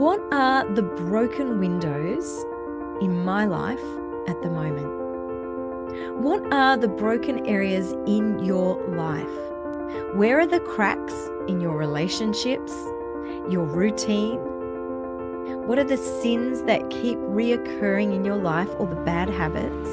What are the broken windows in my life at the moment? What are the broken areas in your life? Where are the cracks in your relationships, your routine? What are the sins that keep reoccurring in your life, or the bad habits?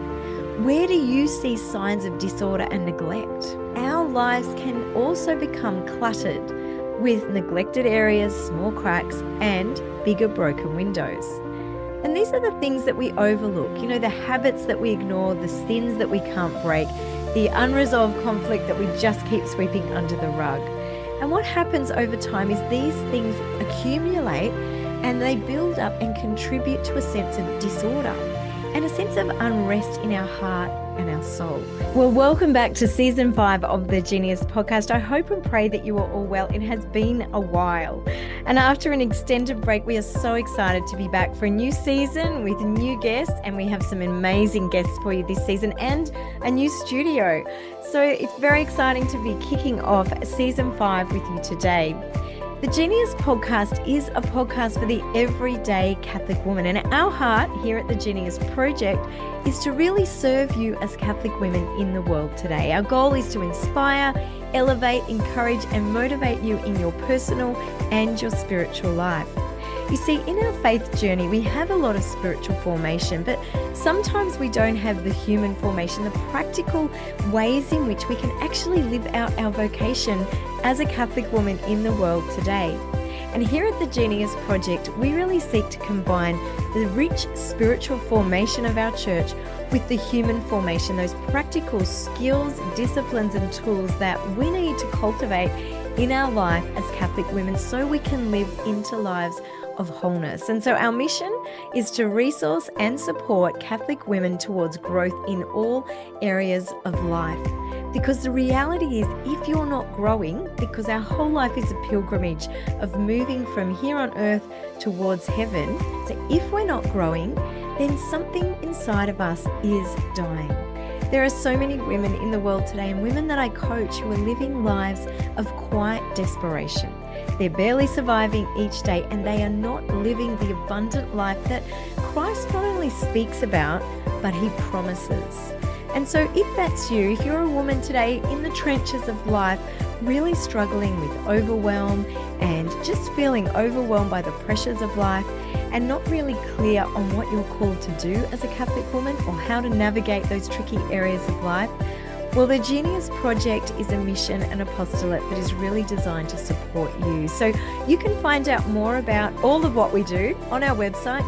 Where do you see signs of disorder and neglect? Our lives can also become cluttered with neglected areas, small cracks, and bigger broken windows. And these are the things that we overlook, the habits that we ignore, the sins that we can't break, the unresolved conflict that we just keep sweeping under the rug. And what happens over time is these things accumulate and they build up and contribute to a sense of disorder and a sense of unrest in our heart and our soul. Well, welcome back to season 5 of the Genius podcast. I hope and pray that you are all well. It has been a while. And after an extended break, we are so excited to be back for a new season with new guests. And we have some amazing guests for you this season and a new studio. So it's very exciting to be kicking off season 5 with you today. The Genius podcast is a podcast for the everyday Catholic woman, and our heart here at the Genius Project is to really serve you as Catholic women in the world today. Our goal is to inspire, elevate, encourage, and motivate you in your personal and your spiritual life. You see, in our faith journey, we have a lot of spiritual formation, but sometimes we don't have the human formation, the practical ways in which we can actually live out our vocation as a Catholic woman in the world today. And here at the Genius Project, we really seek to combine the rich spiritual formation of our church with the human formation, those practical skills, disciplines, and tools that we need to cultivate in our life as Catholic women so we can live into lives of wholeness. And so our mission is to resource and support Catholic women towards growth in all areas of life. Because the reality is, if you're not growing, because our whole life is a pilgrimage of moving from here on earth towards heaven, so if we're not growing, then something inside of us is dying. There are so many women in the world today, and women that I coach, who are living lives of quiet desperation. They're barely surviving each day, and they are not living the abundant life that Christ not only speaks about, but he promises. And so if that's you, if you're a woman today in the trenches of life, really struggling with overwhelm and just feeling overwhelmed by the pressures of life and not really clear on what you're called to do as a Catholic woman or how to navigate those tricky areas of life, well, the Genius Project is a mission and apostolate that is really designed to support you. So you can find out more about all of what we do on our website,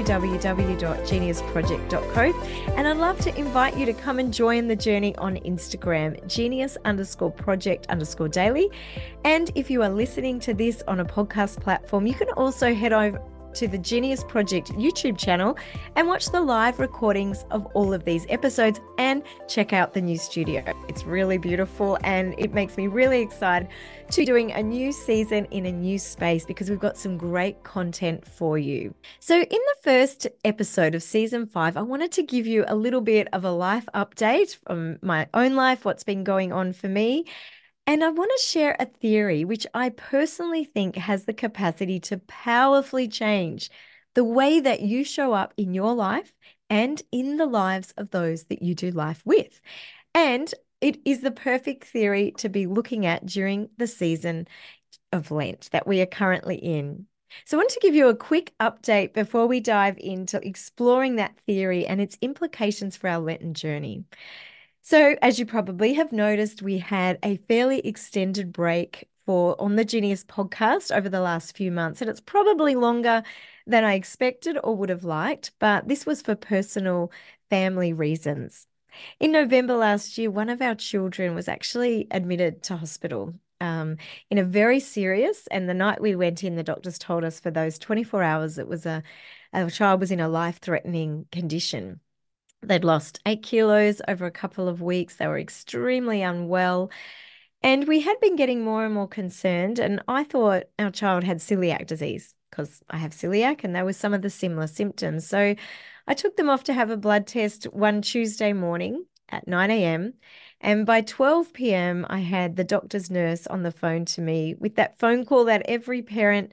www.geniusproject.co. And I'd love to invite you to come and join the journey on Instagram, genius_project_daily. And if you are listening to this on a podcast platform, you can also head over to the Genius Project YouTube channel and watch the live recordings of all of these episodes and check out the new studio. It's really beautiful and it makes me really excited to be doing a new season in a new space because we've got some great content for you. So in the first episode of season 5, I wanted to give you a little bit of a life update from my own life, what's been going on for me. And I want to share a theory which I personally think has the capacity to powerfully change the way that you show up in your life and in the lives of those that you do life with. And it is the perfect theory to be looking at during the season of Lent that we are currently in. So I want to give you a quick update before we dive into exploring that theory and its implications for our Lenten journey. So as you probably have noticed, we had a fairly extended break on the Genius podcast over the last few months, and it's probably longer than I expected or would have liked, but this was for personal family reasons. In November last year, one of our children was actually admitted to hospital in a very serious, and the night we went in, the doctors told us for those 24 hours, it was our child was in a life-threatening condition. They'd lost 8 kilos over a couple of weeks. They were extremely unwell. And we had been getting more and more concerned. And I thought our child had celiac disease because I have celiac and there were some of the similar symptoms. So I took them off to have a blood test one Tuesday morning at 9 a.m. And by 12 p.m., I had the doctor's nurse on the phone to me with that phone call that every parent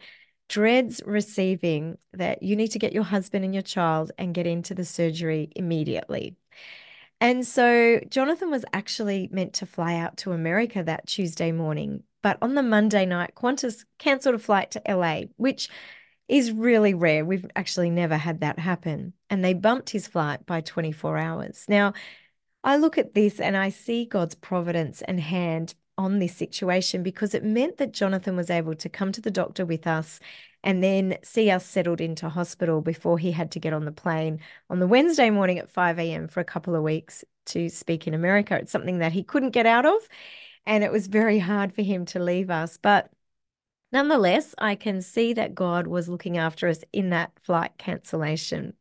dreads receiving that you need to get your husband and your child and get into the surgery immediately. And so Jonathan was actually meant to fly out to America that Tuesday morning. But on the Monday night, Qantas canceled a flight to LA, which is really rare. We've actually never had that happen. And they bumped his flight by 24 hours. Now, I look at this and I see God's providence and hand on this situation because it meant that Jonathan was able to come to the doctor with us and then see us settled into hospital before he had to get on the plane on the Wednesday morning at 5 a.m. for a couple of weeks to speak in America. It's something that he couldn't get out of, and it was very hard for him to leave us. But nonetheless, I can see that God was looking after us in that flight cancellation.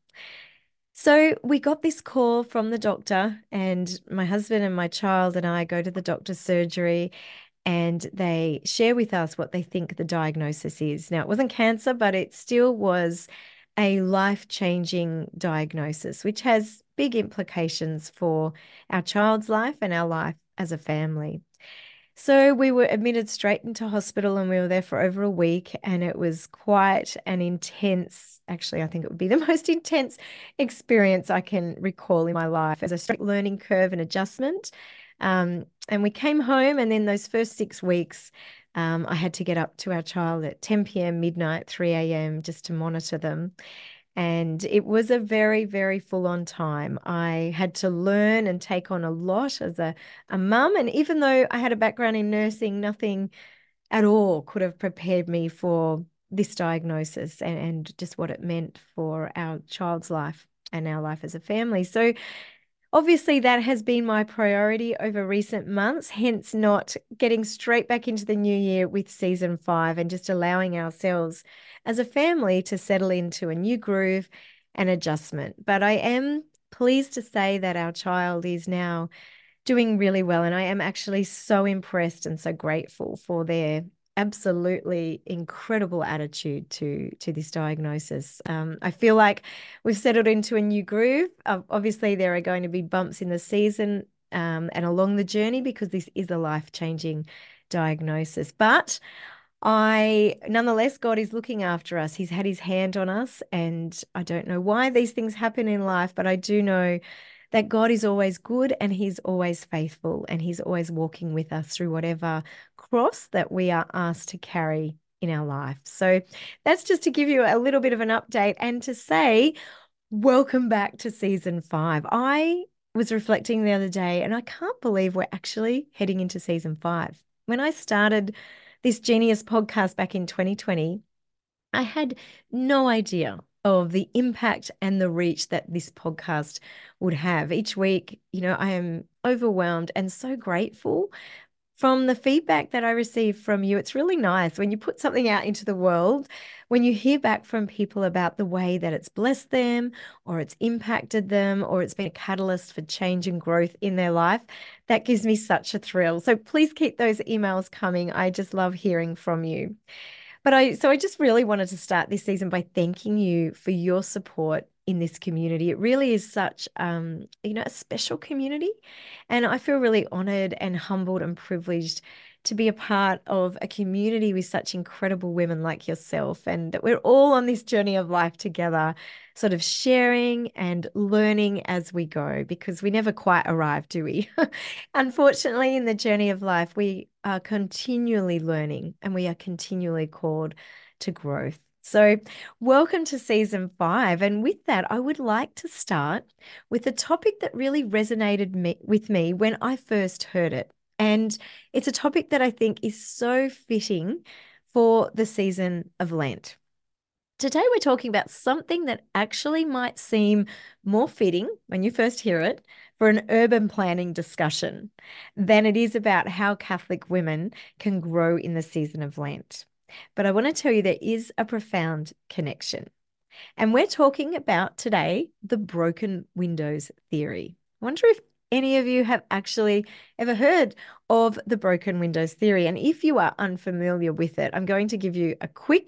So we got this call from the doctor, and my husband and my child and I go to the doctor's surgery, and they share with us what they think the diagnosis is. Now, it wasn't cancer, but it still was a life-changing diagnosis, which has big implications for our child's life and our life as a family. So we were admitted straight into hospital and we were there for over a week, and it was quite an intense, actually, I think it would be the most intense experience I can recall in my life as a straight learning curve and adjustment. And we came home, and then those first 6 weeks, I had to get up to our child at 10 p.m., midnight, 3 a.m. just to monitor them. And it was a very, very full-on time. I had to learn and take on a lot as a mum. And even though I had a background in nursing, nothing at all could have prepared me for this diagnosis and just what it meant for our child's life and our life as a family. So obviously, that has been my priority over recent months, hence not getting straight back into the new year with season 5 and just allowing ourselves as a family to settle into a new groove and adjustment. But I am pleased to say that our child is now doing really well, and I am actually so impressed and so grateful for their absolutely incredible attitude to this diagnosis. I feel like we've settled into a new groove. Obviously, there are going to be bumps in the season and along the journey because this is a life-changing diagnosis. But nonetheless, God is looking after us. He's had his hand on us, and I don't know why these things happen in life, but I do know that God is always good and he's always faithful, and he's always walking with us through whatever cross that we are asked to carry in our life. So that's just to give you a little bit of an update and to say, welcome back to season 5. I was reflecting the other day and I can't believe we're actually heading into season 5. When I started this Genius podcast back in 2020, I had no idea of the impact and the reach that this podcast would have. Each week, I am overwhelmed and so grateful from the feedback that I receive from you. It's really nice when you put something out into the world, when you hear back from people about the way that it's blessed them or it's impacted them or it's been a catalyst for change and growth in their life. That gives me such a thrill. So please keep those emails coming. I just love hearing from you. But I just really wanted to start this season by thanking you for your support in this community. It really is such, a special community. And I feel really honored and humbled and privileged to be a part of a community with such incredible women like yourself, and that we're all on this journey of life together, sort of sharing and learning as we go, because we never quite arrive, do we? Unfortunately, in the journey of life, we are continually learning and we are continually called to growth. So welcome to season 5. And with that, I would like to start with a topic that really resonated with me when I first heard it. And it's a topic that I think is so fitting for the season of Lent. Today, we're talking about something that actually might seem more fitting when you first hear it for an urban planning discussion than it is about how Catholic women can grow in the season of Lent. But I want to tell you there is a profound connection. And we're talking about today the broken windows theory. I wonder if any of you have actually ever heard of the broken windows theory. And if you are unfamiliar with it, I'm going to give you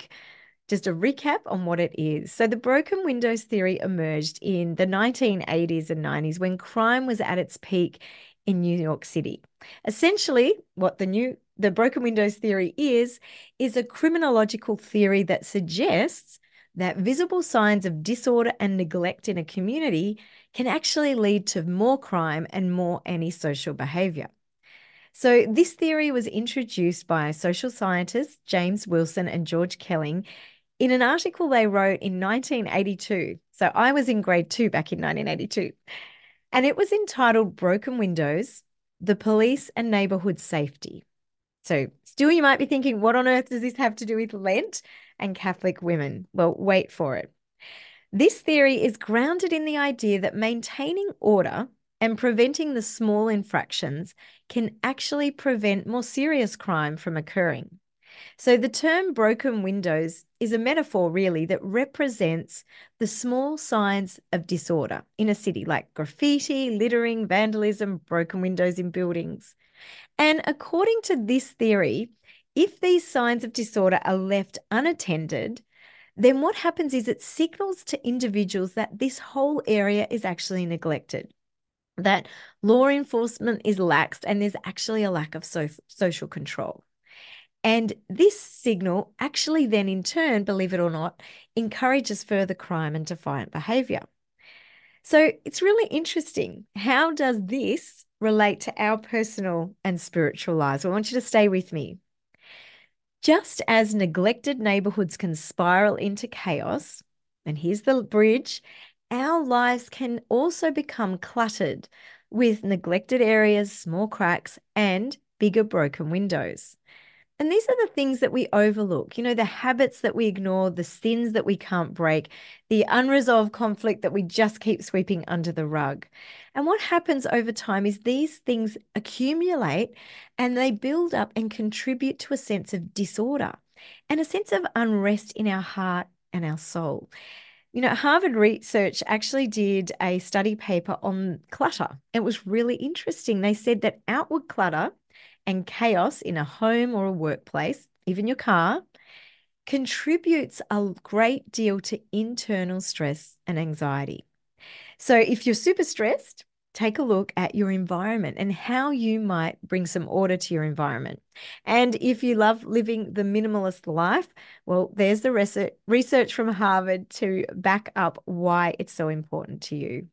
just a recap on what it is. So the broken windows theory emerged in the 1980s and 90s when crime was at its peak in New York City. Essentially, what the the broken windows theory is a criminological theory that suggests that visible signs of disorder and neglect in a community can actually lead to more crime and more antisocial behavior. So this theory was introduced by social scientists James Wilson and George Kelling in an article they wrote in 1982. So I was in grade 2 back in 1982. And it was entitled Broken Windows, the Police and Neighborhood Safety. So still you might be thinking, what on earth does this have to do with Lent and Catholic women? Well, wait for it. This theory is grounded in the idea that maintaining order and preventing the small infractions can actually prevent more serious crime from occurring. So the term broken windows is a metaphor really that represents the small signs of disorder in a city like graffiti, littering, vandalism, broken windows in buildings. And according to this theory, if these signs of disorder are left unattended, then what happens is it signals to individuals that this whole area is actually neglected, that law enforcement is laxed and there's actually a lack of social control. And this signal actually then in turn, believe it or not, encourages further crime and defiant behavior. So it's really interesting. How does this relate to our personal and spiritual lives? Well, I want you to stay with me. Just as neglected neighborhoods can spiral into chaos, and here's the bridge, our lives can also become cluttered with neglected areas, small cracks, and bigger broken windows. And these are the things that we overlook, the habits that we ignore, the sins that we can't break, the unresolved conflict that we just keep sweeping under the rug. And what happens over time is these things accumulate and they build up and contribute to a sense of disorder and a sense of unrest in our heart and our soul. Harvard Research actually did a study paper on clutter. It was really interesting. They said that outward clutter and chaos in a home or a workplace, even your car, contributes a great deal to internal stress and anxiety. So if you're super stressed, take a look at your environment and how you might bring some order to your environment. And if you love living the minimalist life, well, there's the research from Harvard to back up why it's so important to you.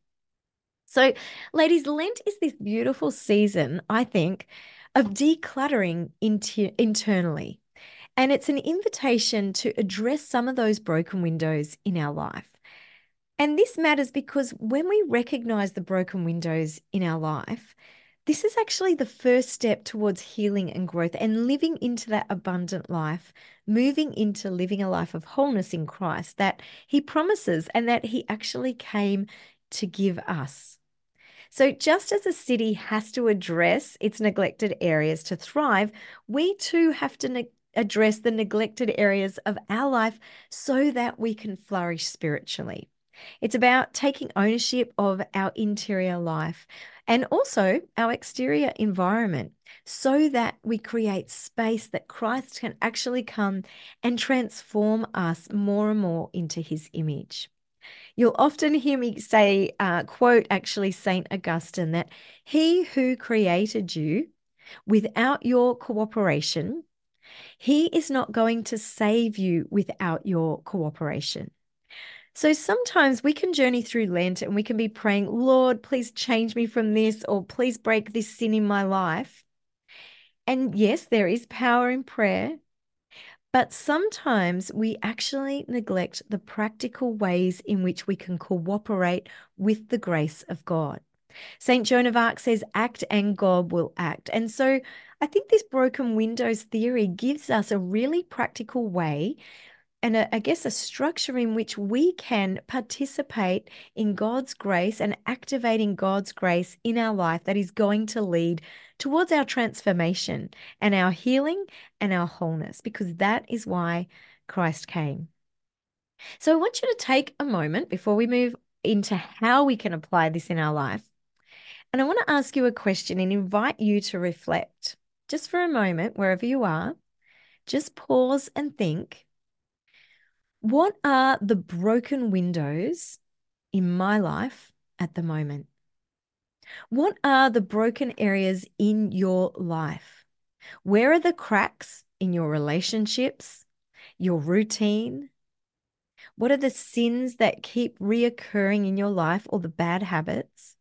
So, ladies, Lent is this beautiful season, I think, of decluttering internally. And it's an invitation to address some of those broken windows in our life. And this matters because when we recognize the broken windows in our life, this is actually the first step towards healing and growth and living into that abundant life, moving into living a life of wholeness in Christ that He promises and that He actually came to give us. So just as a city has to address its neglected areas to thrive, we too have to address the neglected areas of our life so that we can flourish spiritually. It's about taking ownership of our interior life and also our exterior environment so that we create space that Christ can actually come and transform us more and more into His image. You'll often hear me say, quote actually St. Augustine, that He who created you without your cooperation, He is not going to save you without your cooperation. So sometimes we can journey through Lent and we can be praying, Lord, please change me from this, or please break this sin in my life. And yes, there is power in prayer, but sometimes we actually neglect the practical ways in which we can cooperate with the grace of God. St. Joan of Arc says, act and God will act. And so I think this broken windows theory gives us a really practical way and I guess a structure in which we can participate in God's grace and activating God's grace in our life that is going to lead towards our transformation and our healing and our wholeness, because that is why Christ came. So I want you to take a moment before we move into how we can apply this in our life. And I want to ask you a question and invite you to reflect just for a moment, wherever you are. Just pause and think. What are the broken windows in my life at the moment? What are the broken areas in your life? Where are the cracks in your relationships, your routine? What are the sins that keep reoccurring in your life or the bad habits?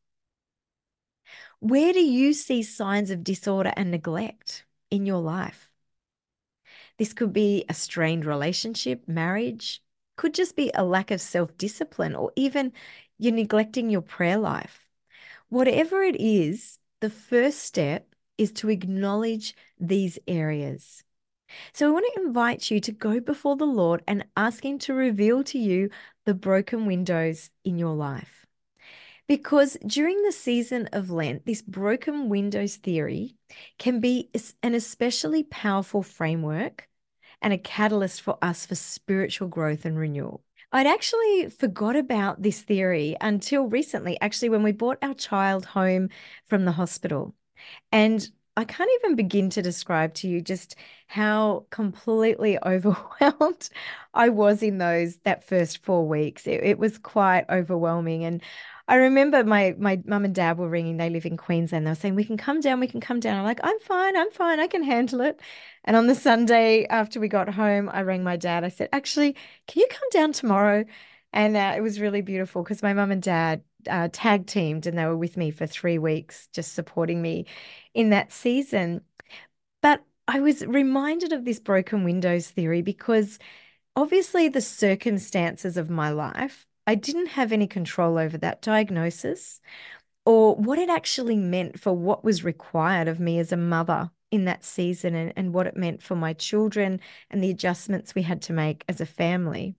Where do you see signs of disorder and neglect in your life? This could be a strained relationship, marriage, could just be a lack of self-discipline, or even you're neglecting your prayer life. Whatever it is, the first step is to acknowledge these areas. So I want to invite you to go before the Lord and ask Him to reveal to you the broken windows in your life. Because during the season of Lent, this broken windows theory can be an especially powerful framework and a catalyst for us for spiritual growth and renewal. I'd actually forgot about this theory until recently, actually, when we brought our child home from the hospital. And I can't even begin to describe to you just how completely overwhelmed I was in that first 4 weeks. It was quite overwhelming. And I remember my mum and dad were ringing. They live in Queensland. They were saying, we can come down, we can come down. I'm like, I'm fine, I can handle it. And on the Sunday after we got home, I rang my dad. I said, actually, can you come down tomorrow? And it was really beautiful because my mum and dad tag teamed and they were with me for 3 weeks, just supporting me in that season. But I was reminded of this broken windows theory because obviously the circumstances of my life, I didn't have any control over that diagnosis or what it actually meant for what was required of me as a mother in that season, and what it meant for my children and the adjustments we had to make as a family.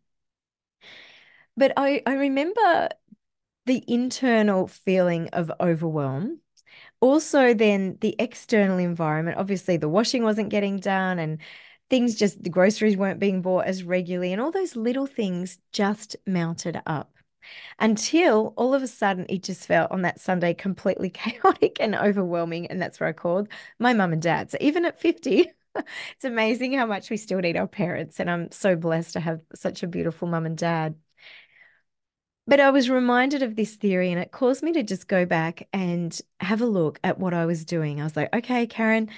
But I remember the internal feeling of overwhelm. Also, then the external environment, obviously the washing wasn't getting done and the groceries weren't being bought as regularly, and all those little things just mounted up until all of a sudden it just felt on that Sunday completely chaotic and overwhelming. And that's where I called my mum and dad. So even at 50, it's amazing how much we still need our parents. And I'm so blessed to have such a beautiful mum and dad. But I was reminded of this theory and it caused me to just go back and have a look at what I was doing. I was like, okay, Karen,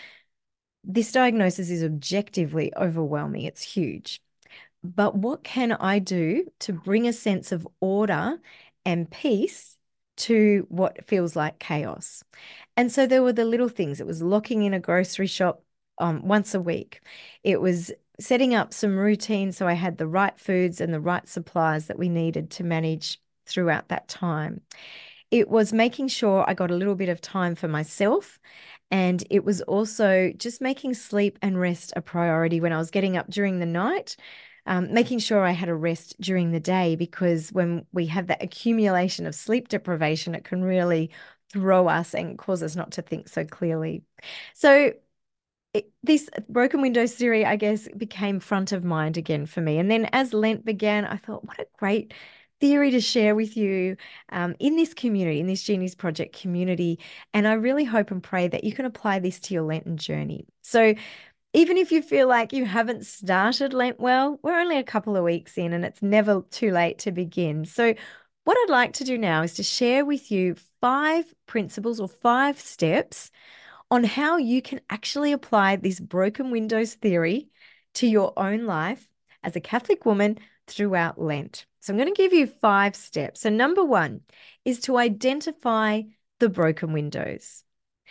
this diagnosis is objectively overwhelming. It's huge. But what can I do to bring a sense of order and peace to what feels like chaos? And so there were the little things. It was locking in a grocery shop once a week. It was setting up some routine so I had the right foods and the right supplies that we needed to manage throughout that time. It was making sure I got a little bit of time for myself. And it was also just making sleep and rest a priority when I was getting up during the night, making sure I had a rest during the day, because when we have that accumulation of sleep deprivation, it can really throw us and cause us not to think so clearly. So this broken windows theory, I guess, became front of mind again for me. And then as Lent began, I thought, what a great theory to share with you in this community, in this Genius Project community. And I really hope and pray that you can apply this to your Lenten journey. So even if you feel like you haven't started Lent well, we're only a couple of weeks in and it's never too late to begin. So what I'd like to do now is to share with you 5 principles or 5 steps on how you can actually apply this broken windows theory to your own life as a Catholic woman throughout Lent. So I'm going to give you 5 steps. So number 1 is to identify the broken windows.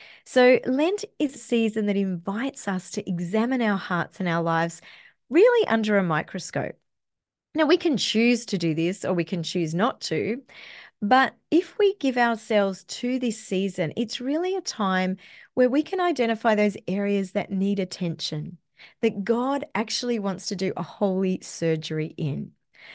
So Lent is a season that invites us to examine our hearts and our lives really under a microscope. Now, we can choose to do this or we can choose not to, but if we give ourselves to this season, it's really a time where we can identify those areas that need attention, that God actually wants to do a holy surgery in.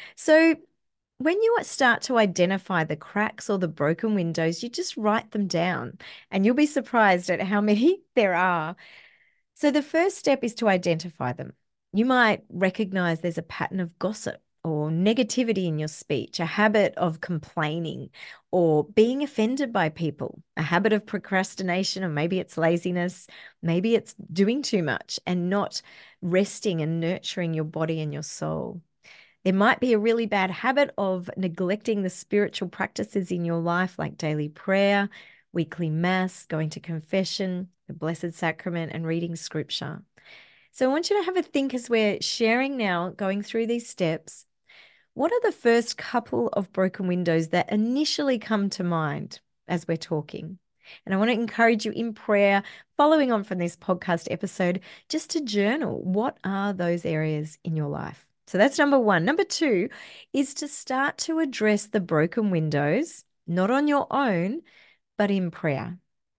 So when you start to identify the cracks or the broken windows, you just write them down and you'll be surprised at how many there are. So the first step is to identify them. You might recognize there's a pattern of gossip or negativity in your speech, a habit of complaining or being offended by people, a habit of procrastination, or maybe it's laziness, maybe it's doing too much and not resting and nurturing your body and your soul. There might be a really bad habit of neglecting the spiritual practices in your life, like daily prayer, weekly mass, going to confession, the Blessed Sacrament, and reading scripture. So I want you to have a think as we're sharing now, going through these steps. What are the first couple of broken windows that initially come to mind as we're talking? And I want to encourage you in prayer, following on from this podcast episode, just to journal. What are those areas in your life? So that's number one. Number two is to start to address the broken windows, not on your own, but in prayer.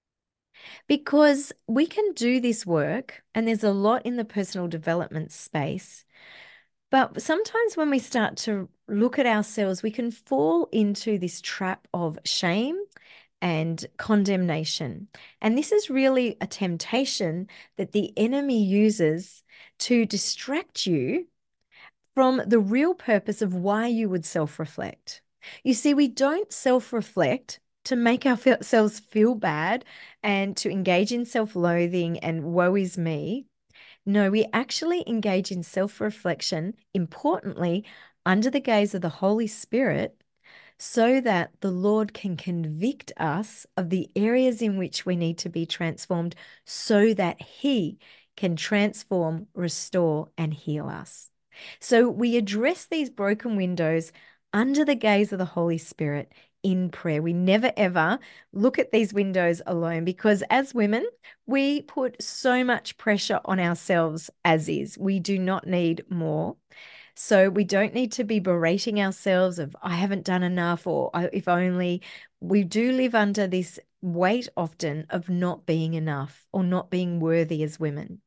Because we can do this work, and there's a lot in the personal development space. But sometimes when we start to look at ourselves, we can fall into this trap of shame and condemnation. And this is really a temptation that the enemy uses to distract you from the real purpose of why you would self-reflect. You see, we don't self-reflect to make ourselves feel bad and to engage in self-loathing and woe is me. No, we actually engage in self-reflection, importantly, under the gaze of the Holy Spirit, so that the Lord can convict us of the areas in which we need to be transformed, so that He can transform, restore, and heal us. So we address these broken windows under the gaze of the Holy Spirit in prayer. We never, ever look at these windows alone, because as women, we put so much pressure on ourselves as is. We do not need more. So we don't need to be berating ourselves of, I haven't done enough, or if only. We do live under this weight often of not being enough or not being worthy as women.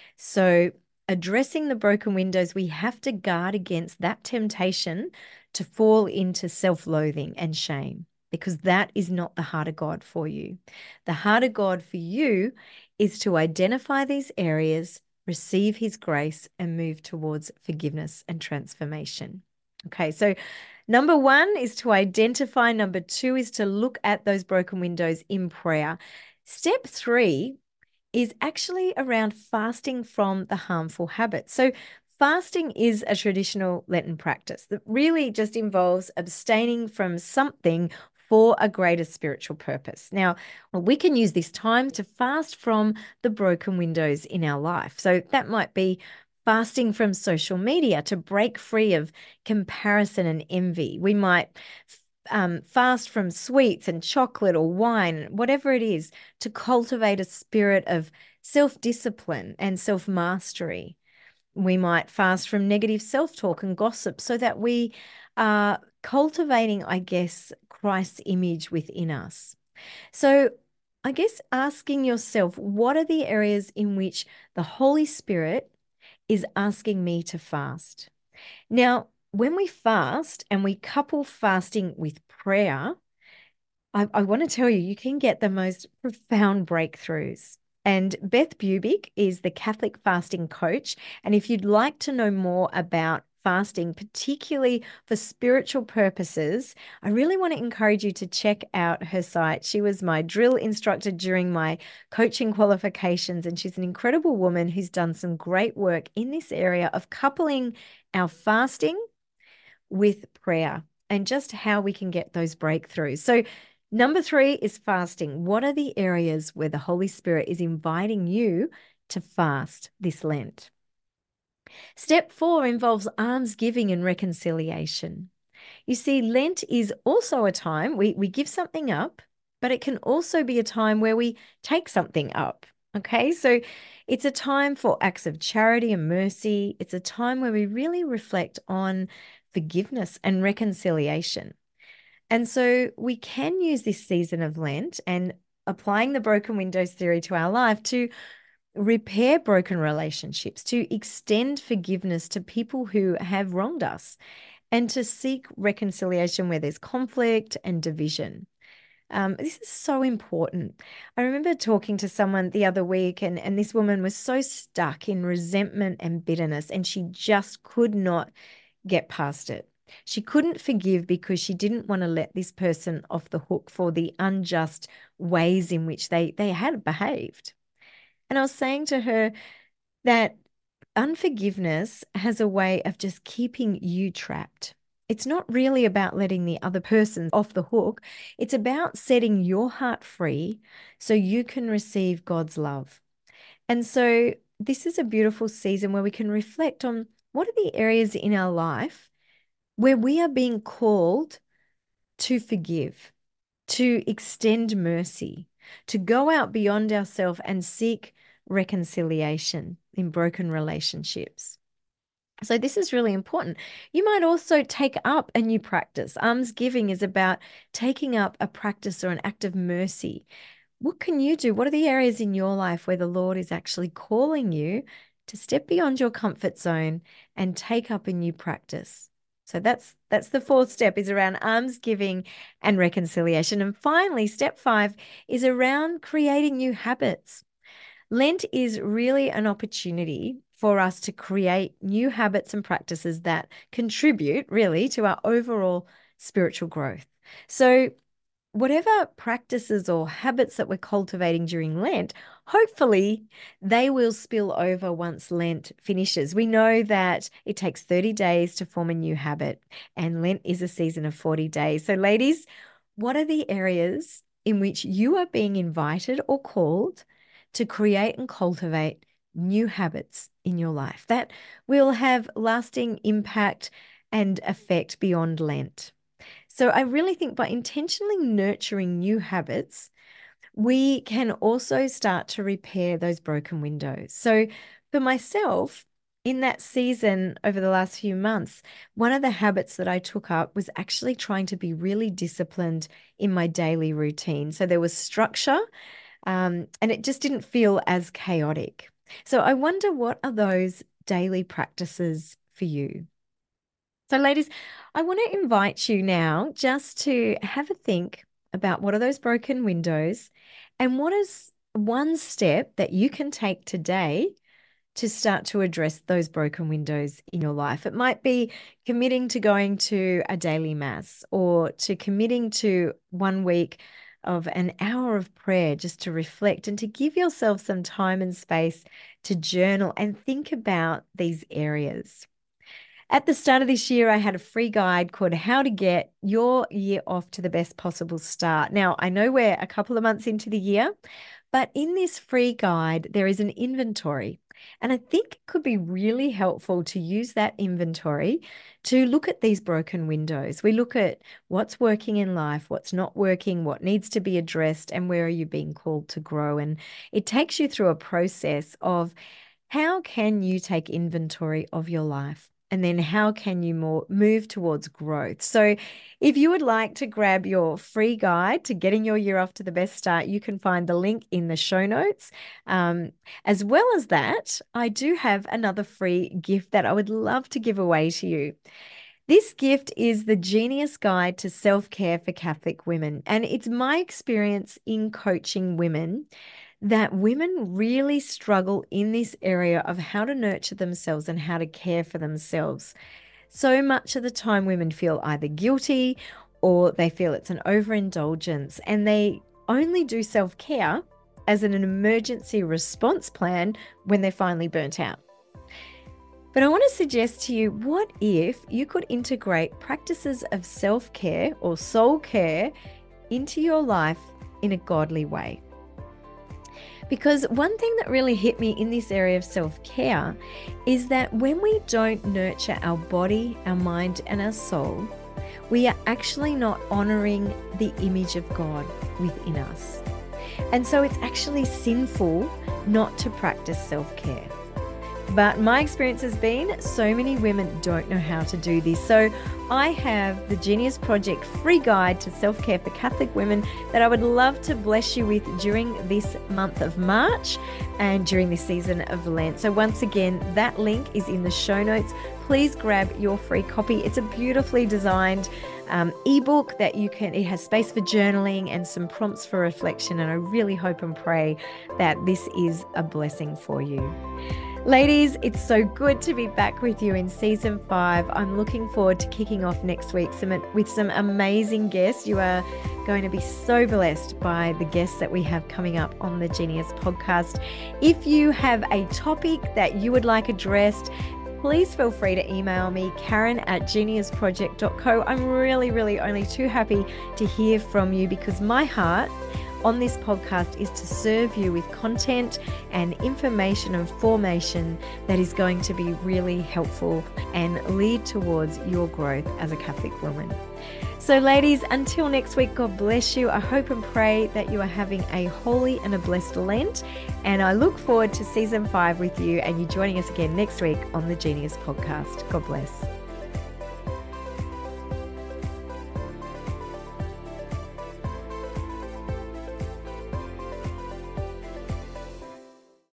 So addressing the broken windows, we have to guard against that temptation to fall into self-loathing and shame, because that is not the heart of God for you. The heart of God for you is to identify these areas, receive His grace, and move towards forgiveness and transformation. Okay, so number one is to identify. Number two is to look at those broken windows in prayer. Step three is actually around fasting from the harmful habits. So fasting is a traditional Lenten practice that really just involves abstaining from something for a greater spiritual purpose. Now, we can use this time to fast from the broken windows in our life. So that might be fasting from social media to break free of comparison and envy. We might fast from sweets and chocolate or wine, whatever it is, to cultivate a spirit of self-discipline and self-mastery. We might fast from negative self-talk and gossip so that we are cultivating, I guess, Christ's image within us. So I guess asking yourself, what are the areas in which the Holy Spirit is asking me to fast? Now, when we fast and we couple fasting with prayer, I want to tell you, you can get the most profound breakthroughs. And Beth Bubick is the Catholic fasting coach. And if you'd like to know more about fasting, particularly for spiritual purposes, I really want to encourage you to check out her site. She was my drill instructor during my coaching qualifications, and she's an incredible woman who's done some great work in this area of coupling our fasting with prayer and just how we can get those breakthroughs. So number three is fasting. What are the areas where the Holy Spirit is inviting you to fast this Lent? Step four involves almsgiving and reconciliation. You see, Lent is also a time we give something up, but it can also be a time where we take something up. Okay, so it's a time for acts of charity and mercy. It's a time where we really reflect on forgiveness and reconciliation. And so we can use this season of Lent and applying the broken windows theory to our life to repair broken relationships, to extend forgiveness to people who have wronged us, and to seek reconciliation where there's conflict and division. This is so important. I remember talking to someone the other week, and this woman was so stuck in resentment and bitterness, and she just could not get past it. She couldn't forgive because she didn't want to let this person off the hook for the unjust ways in which they had behaved. And I was saying to her that unforgiveness has a way of just keeping you trapped. It's not really about letting the other person off the hook. It's about setting your heart free so you can receive God's love. And so this is a beautiful season where we can reflect on what are the areas in our life where we are being called to forgive, to extend mercy, to go out beyond ourselves and seek reconciliation in broken relationships. So this is really important. You might also take up a new practice. Almsgiving is about taking up a practice or an act of mercy. What can you do? What are the areas in your life where the Lord is actually calling you to step beyond your comfort zone and take up a new practice? So that's the fourth step, is around almsgiving and reconciliation. And finally, step 5 is around creating new habits. Lent is really an opportunity for us to create new habits and practices that contribute really to our overall spiritual growth. So whatever practices or habits that we're cultivating during Lent, hopefully they will spill over once Lent finishes. We know that it takes 30 days to form a new habit, and Lent is a season of 40 days. So ladies, what are the areas in which you are being invited or called to create and cultivate new habits in your life that will have lasting impact and effect beyond Lent? So I really think by intentionally nurturing new habits, we can also start to repair those broken windows. So for myself, in that season over the last few months, one of the habits that I took up was actually trying to be really disciplined in my daily routine. So there was structure, and it just didn't feel as chaotic. So I wonder, what are those daily practices for you? So ladies, I want to invite you now just to have a think about what are those broken windows and what is one step that you can take today to start to address those broken windows in your life. It might be committing to going to a daily mass, or to committing to 1 week of an hour of prayer just to reflect and to give yourself some time and space to journal and think about these areas. At the start of this year, I had a free guide called How to Get Your Year Off to the Best Possible Start. Now, I know we're a couple of months into the year, but in this free guide, there is an inventory. And I think it could be really helpful to use that inventory to look at these broken windows. We look at what's working in life, what's not working, what needs to be addressed, and where are you being called to grow. And it takes you through a process of how can you take inventory of your life? And then how can you move towards growth? So if you would like to grab your free guide to getting your year off to the best start, you can find the link in the show notes. As well as that, I do have another free gift that I would love to give away to you. This gift is the Genius Guide to Self-Care for Catholic Women. And it's my experience in coaching women that women really struggle in this area of how to nurture themselves and how to care for themselves. So much of the time, women feel either guilty or they feel it's an overindulgence, and they only do self-care as an emergency response plan when they're finally burnt out. But I want to suggest to you, what if you could integrate practices of self-care or soul care into your life in a godly way? Because one thing that really hit me in this area of self-care is that when we don't nurture our body, our mind, and our soul, we are actually not honoring the image of God within us. And so it's actually sinful not to practice self-care. But my experience has been so many women don't know how to do this. So I have the Genius Project free guide to self-care for Catholic women that I would love to bless you with during this month of March and during this season of Lent. So once again, that link is in the show notes. Please grab your free copy. It's a beautifully designed ebook that it has space for journaling and some prompts for reflection. And I really hope and pray that this is a blessing for you. Ladies, it's so good to be back with you in season 5. I'm looking forward to kicking off next week with some amazing guests. You are going to be so blessed by the guests that we have coming up on the Genius podcast. If you have a topic that you would like addressed, please feel free to email me, karen@geniusproject.co. I'm really only too happy to hear from you, because my heart on this podcast is to serve you with content and information and formation that is going to be really helpful and lead towards your growth as a Catholic woman. So ladies, until next week, God bless you. I hope and pray that you are having a holy and a blessed Lent. And I look forward to season 5 with you and you joining us again next week on the Genius Podcast. God bless.